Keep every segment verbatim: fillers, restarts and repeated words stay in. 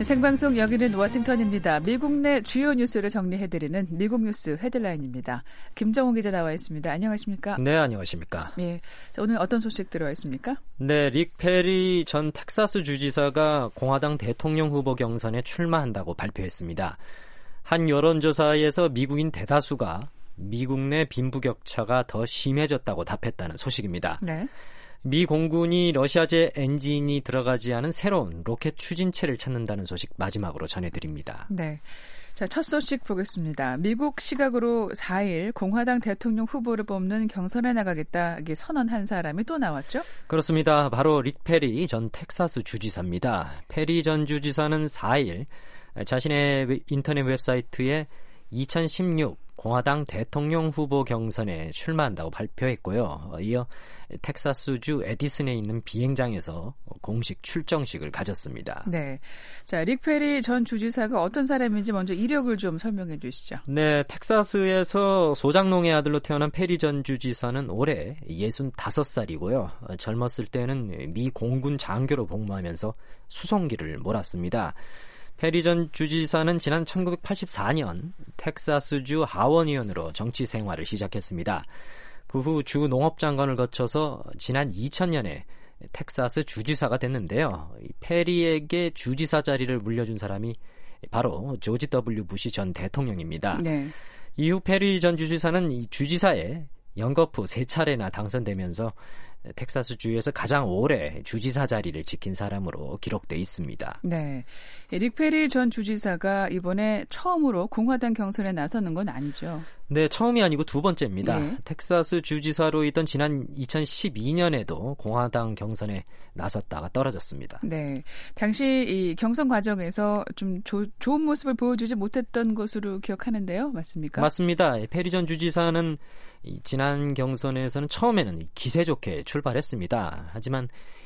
생방송 여기는 워싱턴입니다. 미국 내 주요 뉴스를 정리해드리는 미국 뉴스 헤드라인입니다. 김정우 기자 나와 있습니다. 안녕하십니까? 네, 안녕하십니까? 예, 자, 오늘 어떤 소식 들어와 있습니까? 네, 릭 페리 전 텍사스 주지사가 공화당 대통령 후보 경선에 출마한다고 발표했습니다. 한 여론조사에서 미국인 대다수가 미국 내 빈부격차가 더 심해졌다고 답했다는 소식입니다. 네. 미 공군이 러시아제 엔진이 들어가지 않은 새로운 로켓 추진체를 찾는다는 소식 마지막으로 전해드립니다. 네. 자, 첫 소식 보겠습니다. 미국 시각으로 사 일 공화당 대통령 후보를 뽑는 경선에 나가겠다 선언한 사람이 또 나왔죠? 그렇습니다. 바로 릭 페리 전 텍사스 주지사입니다. 페리 전 주지사는 사 일 자신의 인터넷 웹사이트에 이천십육 공화당 대통령 후보 경선에 출마한다고 발표했고요. 이어 텍사스주 에디슨에 있는 비행장에서 공식 출정식을 가졌습니다. 네, 자, 릭 페리 전 주지사가 어떤 사람인지 먼저 이력을 좀 설명해 주시죠. 네, 텍사스에서 소장농의 아들로 태어난 페리 전 주지사는 올해 예순다섯 살이고요. 젊었을 때는 미 공군 장교로 복무하면서 수송기를 몰았습니다. 페리 전 주지사는 지난 천구백팔십사 년 텍사스주 하원의원으로 정치 생활을 시작했습니다. 그 후 주 농업장관을 거쳐서 지난 이천 년에 텍사스 주지사가 됐는데요. 페리에게 주지사 자리를 물려준 사람이 바로 조지 더블유 부시 전 대통령입니다. 네. 이후 페리 전 주지사는 이 주지사에 연거푸 세 차례나 당선되면서 텍사스주에서 가장 오래 주지사 자리를 지킨 사람으로 기록돼 있습니다. 네, 릭 페리 전 주지사가 이번에 처음으로 공화당 경선에 나서는 건 아니죠? 네, 처음이 아니고 두 번째입니다. 네. 텍사스 주지사로 있던 지난 이천십이 년에도 공화당 경선에 나섰다가 떨어졌습니다. 네, 당시 이 경선 과정에서 좀 조, 좋은 모습을 보여주지 못했던 것으로 기억하는데요, 맞습니까? 맞습니다. 페리 전 주지사는 이 지난 경선에서는 처음에는 기세 좋게 출발했습니다. 하지만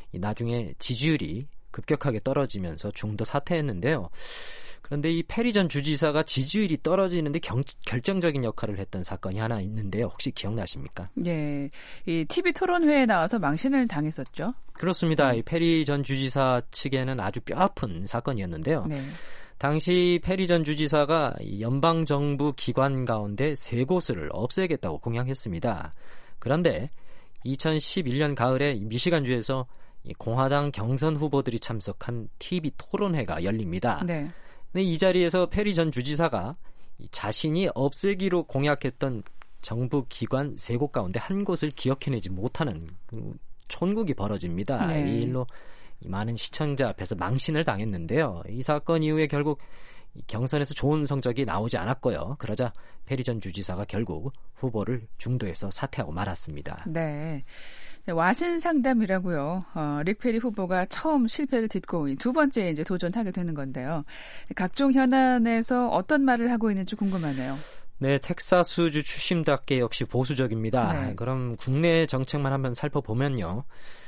나중에 지지율이 급격하게 떨어지면서 중도 사퇴했는데요. 그런데 이 페리 전 주지사가 지지율이 떨어지는데 경, 결정적인 역할을 했던 사건이 하나 있는데요. 혹시 기억나십니까? 예, 이 티비 토론회에 나와서 망신을 당했었죠. 그렇습니다. 이 페리 전 주지사 측에는 아주 뼈아픈 사건이었는데요. 네. 당시 페리 전 주지사가 연방정부 기관 가운데 세 곳을 없애겠다고 공약했습니다. 그런데 이천십일 년 가을에 미시간주에서 공화당 경선 후보들이 참석한 티비 토론회가 열립니다. 네. 근데 이 자리에서 페리 전 주지사가 자신이 없애기로 공약했던 정부 기관 세 곳 가운데 한 곳을 기억해내지 못하는 촌국이 벌어집니다. 네. 이 일로 많은 시청자 앞에서 망신을 당했는데요. 이 사건 이후에 결국 경선에서 좋은 성적이 나오지 않았고요. 그러자 페리 전 주지사가 결국 후보를 중도에서 사퇴하고 말았습니다. 네, 와신 상담이라고요. 어, 릭 페리 후보가 처음 실패를 딛고 두 번째 이제 도전하게 되는 건데요. 각종 현안에서 어떤 말을 하고 있는지 궁금하네요. 네, 텍사스주 출신답게 역시 보수적입니다. 네. 그럼 국내 정책만 한번 살펴보면요.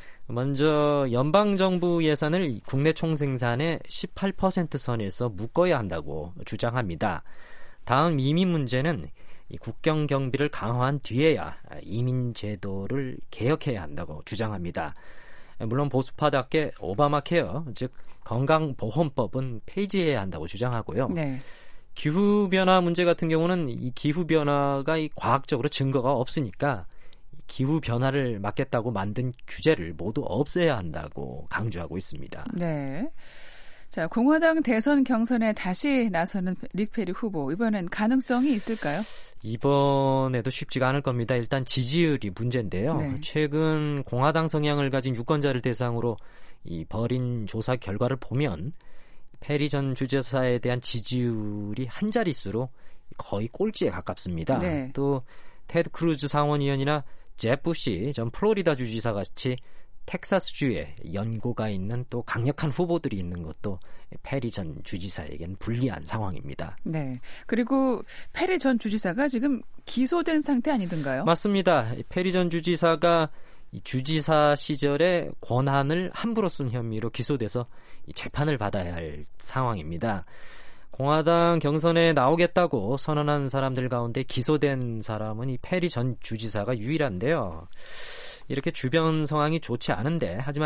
먼저 연방정부 예산을 국내 총생산의 십팔 퍼센트 선에서 묶어야 한다고 주장합니다. 다음 이민 문제는 국경 경비를 강화한 뒤에야 이민 제도를 개혁해야 한다고 주장합니다. 물론 보수파답게 오바마 케어, 즉 건강보험법은 폐지해야 한다고 주장하고요. 네. 기후변화 문제 같은 경우는 이 기후변화가 이 과학적으로 증거가 없으니까 기후변화를 막겠다고 만든 규제를 모두 없애야 한다고 강조하고 있습니다. 네. 자, 공화당 대선 경선에 다시 나서는 릭 페리 후보, 이번엔 가능성이 있을까요? 이번에도 쉽지가 않을 겁니다. 일단 지지율이 문제인데요. 네. 최근 공화당 성향을 가진 유권자를 대상으로 이 벌인 조사 결과를 보면 페리 전 주지사에 대한 지지율이 한 자릿수로 거의 꼴찌에 가깝습니다. 네. 또 테드 크루즈 상원의원이나 제프 부시 전 플로리다 주지사 같이 텍사스주에 연고가 있는 또 강력한 후보들이 있는 것도 페리 전 주지사에겐 불리한 상황입니다. 네. 그리고 페리 전 주지사가 지금 기소된 상태 아니던가요? 맞습니다. 페리 전 주지사가 주지사 시절에 권한을 함부로 쓴 혐의로 기소돼서 재판을 받아야 할 상황입니다. 공화당 경선에 나오겠다고 선언한 사람들 가운데 기소된 사람은 이 페리 전 주지사가 유일한데요. 이렇게 주변 상황이 좋지 않은데, 하지만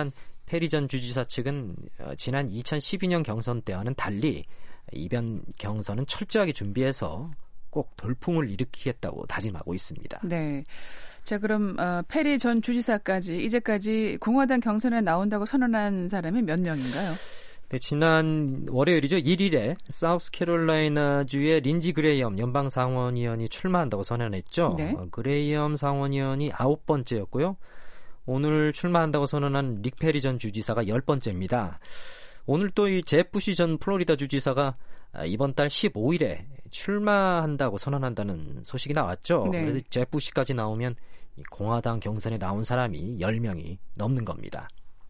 페리 전 주지사 측은 지난 이천십이 년 경선 때와는 달리 이번 경선은 철저하게 준비해서 꼭 돌풍을 일으키겠다고 다짐하고 있습니다. 네. 자, 그럼 어, 페리 전 주지사까지 이제까지 공화당 경선에 나온다고 선언한 사람이 몇 명인가요? 네, 지난 월요일이죠. 일 일에 사우스캐롤라이나주의 린지 그레이엄 연방상원의원이 출마한다고 선언했죠. 네. 어, 그레이엄 상원의원이 아홉 번째였고요. 오늘 출마한다고 선언한 릭 페리 전 주지사가 열 번째입니다. 오늘 또 이 제프 부시 전 플로리다 주지사가 이번 달 십오 일에 출마한다고 선언한다는 소식이 나왔죠. 네. 그래서 제프 부시까지 나오면 공화당 경선에 나온 사람이 열 명이 넘는 겁니다.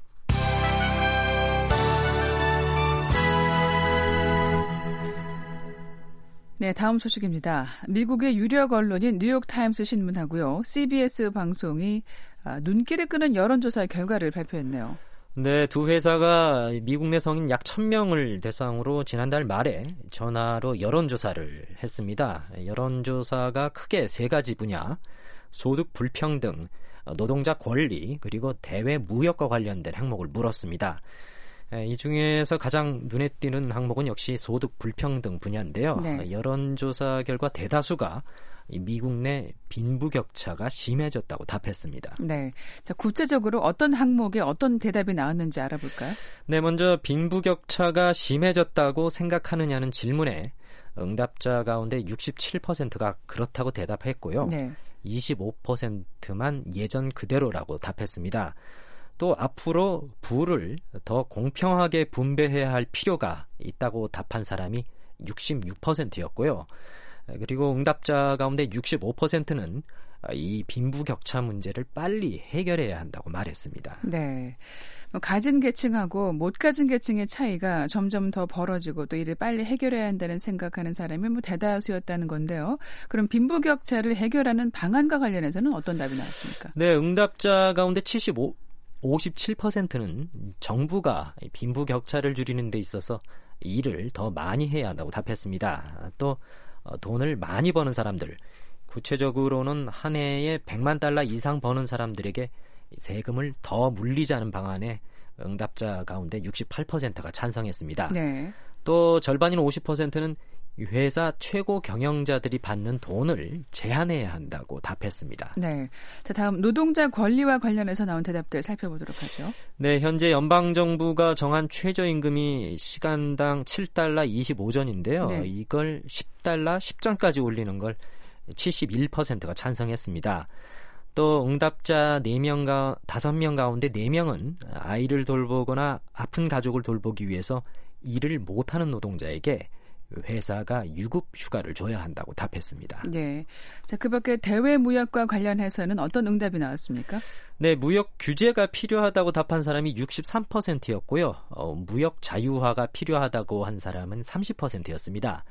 네, 다음 소식입니다. 미국의 유력 언론인 뉴욕타임스 신문하고요. 씨비에스 방송이 눈길을 끄는 여론조사 결과를 발표했네요. 네, 두 회사가 미국 내 성인 약 천 명을 대상으로 지난달 말에 전화로 여론조사를 했습니다. 여론조사가 크게 세 가지 분야, 소득 불평등, 노동자 권리, 그리고 대외 무역과 관련된 항목을 물었습니다. 이 중에서 가장 눈에 띄는 항목은 역시 소득 불평등 분야인데요. 네. 여론조사 결과 대다수가 미국 내 빈부격차가 심해졌다고 답했습니다. 네, 자 구체적으로 어떤 항목에 어떤 대답이 나왔는지 알아볼까요? 네, 먼저 빈부격차가 심해졌다고 생각하느냐는 질문에 응답자 가운데 육십칠 퍼센트가 그렇다고 대답했고요. 네. 이십오 퍼센트만 예전 그대로라고 답했습니다. 또 앞으로 부를 더 공평하게 분배해야 할 필요가 있다고 답한 사람이 육십육 퍼센트였고요. 그리고 응답자 가운데 육십오 퍼센트는 이 빈부격차 문제를 빨리 해결해야 한다고 말했습니다. 네, 가진 계층하고 못 가진 계층의 차이가 점점 더 벌어지고 또 이를 빨리 해결해야 한다는 생각하는 사람이 뭐 대다수였다는 건데요. 그럼 빈부격차를 해결하는 방안과 관련해서는 어떤 답이 나왔습니까? 네, 응답자 가운데 칠십오, 오십칠 퍼센트는 정부가 빈부격차를 줄이는 데 있어서 일을 더 많이 해야 한다고 답했습니다. 또 돈을 많이 버는 사람들, 구체적으로는 한 해에 백만 달러 이상 버는 사람들에게 세금을 더 물리자는 방안에 응답자 가운데 육십팔 퍼센트가 찬성했습니다. 네. 또 절반인 오십 퍼센트는 회사 최고 경영자들이 받는 돈을 제한해야 한다고 답했습니다. 네. 자, 다음 노동자 권리와 관련해서 나온 대답들 살펴보도록 하죠. 네, 현재 연방정부가 정한 최저임금이 시간당 칠 달러 이십오 전인데요. 네. 이걸 십 달러 십 전까지 올리는 걸 칠십일 퍼센트가 찬성했습니다. 또 응답자 네 명가 다섯 명 가운데 네 명은 아이를 돌보거나 아픈 가족을 돌보기 위해서 일을 못하는 노동자에게 회사가 유급 휴가를 줘야 한다고 답했습니다. 네. 자, 그 밖에 대외 무역과 관련해서는 어떤 응답이 나왔습니까? 네, 무역 규제가 필요하다고 답한 사람이 육십삼 퍼센트였고요. 어, 무역 자유화가 필요하다고 한 사람은 삼십 퍼센트였습니다.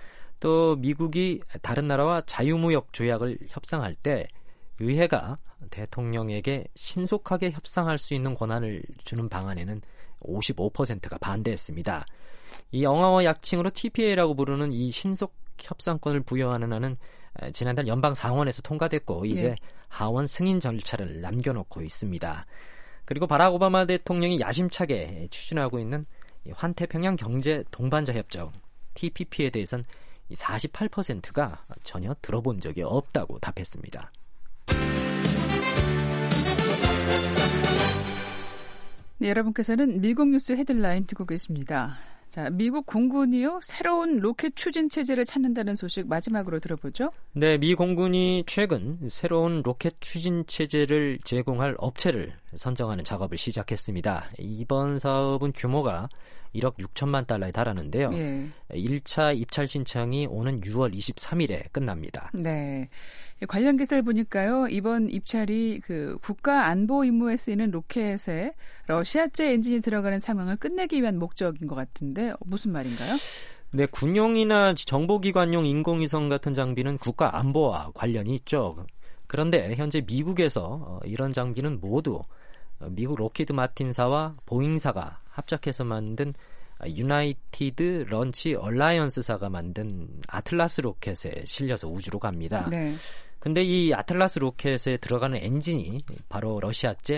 또 미국이 다른 나라와 자유무역 조약을 협상할 때 의회가 대통령에게 신속하게 협상할 수 있는 권한을 주는 방안에는 오십오 퍼센트가 반대했습니다. 이 영어와 약칭으로 티피에이라고 부르는 이 신속 협상권을 부여하는 안은 지난달 연방 상원에서 통과됐고 이제 네. 하원 승인 절차를 남겨놓고 있습니다. 그리고 바락 오바마 대통령이 야심차게 추진하고 있는 환태평양 경제 동반자 협정 티피피에 대해서는 사십팔 퍼센트가 전혀 들어본 적이 없다고 답했습니다. 네, 여러분께서는 미국 뉴스 헤드라인 듣고 계십니다. 자, 미국 공군이요 새로운 로켓 추진 체제를 찾는다는 소식 마지막으로 들어보죠. 네, 미 공군이 최근 새로운 로켓 추진 체제를 제공할 업체를 선정하는 작업을 시작했습니다. 이번 사업은 규모가 일억 육천만 달러에 달하는데요. 예. 일 차 입찰 신청이 오는 유월 이십삼일에 끝납니다. 네. 관련 기사를 보니까요. 이번 입찰이 그 국가 안보 임무에 쓰이는 로켓에 러시아제 엔진이 들어가는 상황을 끝내기 위한 목적인 것 같은데 무슨 말인가요? 네, 군용이나 정보기관용 인공위성 같은 장비는 국가 안보와 관련이 있죠. 그런데 현재 미국에서 이런 장비는 모두 미국 로키드 마틴사와 보잉사가 합작해서 만든 유나이티드 런치 얼라이언스사가 만든 아틀라스 로켓에 실려서 우주로 갑니다. 네. 근데 이 아틀라스 로켓에 들어가는 엔진이 바로 러시아제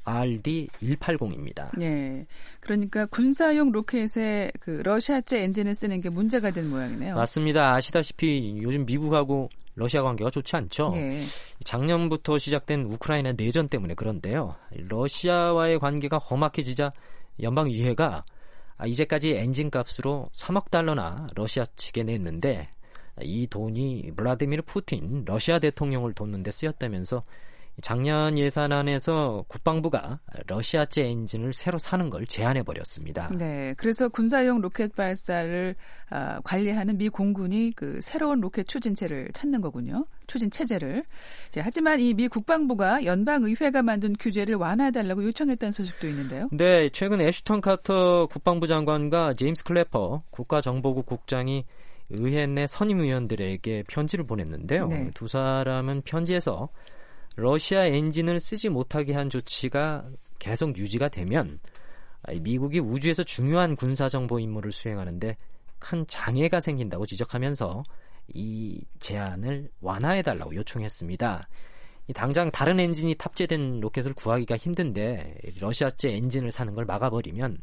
알디 백팔십입니다. 예. 그러니까 군사용 로켓에 그 러시아제 엔진을 쓰는 게 문제가 된 모양이네요. 맞습니다. 아시다시피 요즘 미국하고 러시아 관계가 좋지 않죠. 예. 작년부터 시작된 우크라이나 내전 때문에 그런데요. 러시아와의 관계가 험악해지자 연방의회가 이제까지 엔진값으로 삼억 달러나 러시아 측에 냈는데 이 돈이 블라디미르 푸틴 러시아 대통령을 돕는 데 쓰였다면서 작년 예산안에서 국방부가 러시아제 엔진을 새로 사는 걸 제한해버렸습니다. 네, 그래서 군사용 로켓 발사를 아, 관리하는 미 공군이 그 새로운 로켓 추진체를 찾는 거군요. 추진 체제를. 이제 하지만 이 미 국방부가 연방의회가 만든 규제를 완화해달라고 요청했다는 소식도 있는데요. 네, 최근 애슈턴 카터 국방부 장관과 제임스 클래퍼 국가정보국 국장이 의회 내 선임의원들에게 편지를 보냈는데요. 네. 두 사람은 편지에서 러시아 엔진을 쓰지 못하게 한 조치가 계속 유지가 되면 미국이 우주에서 중요한 군사정보 임무를 수행하는데 큰 장애가 생긴다고 지적하면서 이 제안을 완화해달라고 요청했습니다. 당장 다른 엔진이 탑재된 로켓을 구하기가 힘든데 러시아제 엔진을 사는 걸 막아버리면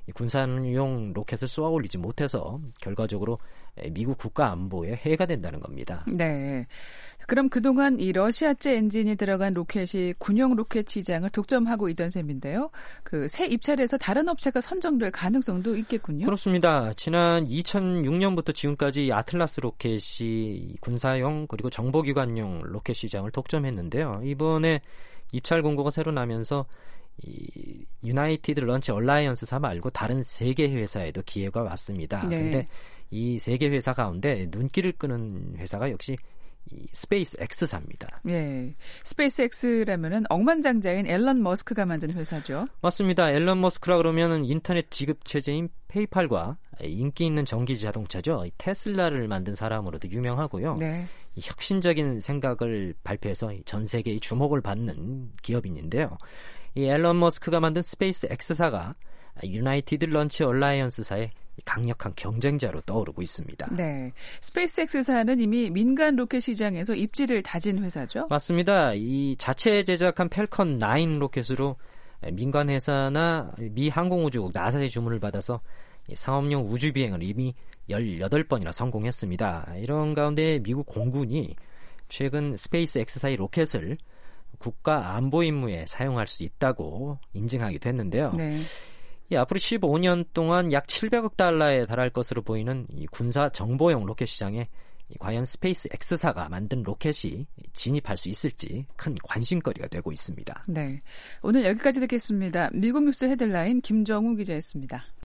군사용 로켓을 쏘아 올리지 못해서 결과적으로 미국 국가 안보에 해가 된다는 겁니다. 네. 그럼 그동안 이 러시아제 엔진이 들어간 로켓이 군용 로켓 시장을 독점하고 있던 셈인데요. 그 새 입찰에서 다른 업체가 선정될 가능성도 있겠군요. 그렇습니다. 지난 이천육 년부터 지금까지 아틀라스 로켓이 군사용 그리고 정보기관용 로켓 시장을 독점했는데요. 이번에 입찰 공고가 새로 나면서 이 유나이티드 런치 얼라이언스사 말고 다른 세 개 회사에도 기회가 왔습니다. 그런데 네. 이 세 개 회사 가운데 눈길을 끄는 회사가 역시 이 스페이스 X사입니다. 예, 스페이스 X라면은 억만장자인 앨런 머스크가 만든 회사죠. 맞습니다. 앨런 머스크라 그러면은 인터넷 지급 체제인 페이팔과 인기 있는 전기 자동차죠. 테슬라를 만든 사람으로도 유명하고요. 네. 이 혁신적인 생각을 발표해서 전 세계의 주목을 받는 기업인인데요. 이 앨런 머스크가 만든 스페이스 X사가 유나이티드 런치 얼라이언스사의 강력한 경쟁자로 떠오르고 있습니다. 네, 스페이스 X사는 이미 민간 로켓 시장에서 입지를 다진 회사죠? 맞습니다. 이 자체 제작한 펠컨 나인 로켓으로 민간 회사나 미 항공우주국 나사의 주문을 받아서 상업용 우주 비행을 이미 열여덟 번이나 성공했습니다. 이런 가운데 미국 공군이 최근 스페이스 X사의 로켓을 국가 안보 임무에 사용할 수 있다고 인증하게 됐는데요. 네. 이 앞으로 십오 년 동안 약 칠백억 달러에 달할 것으로 보이는 이 군사 정보용 로켓 시장에 과연 스페이스 X사가 만든 로켓이 진입할 수 있을지 큰 관심거리가 되고 있습니다. 네, 오늘 여기까지 듣겠습니다. 미국 뉴스 헤드라인 김정우 기자였습니다.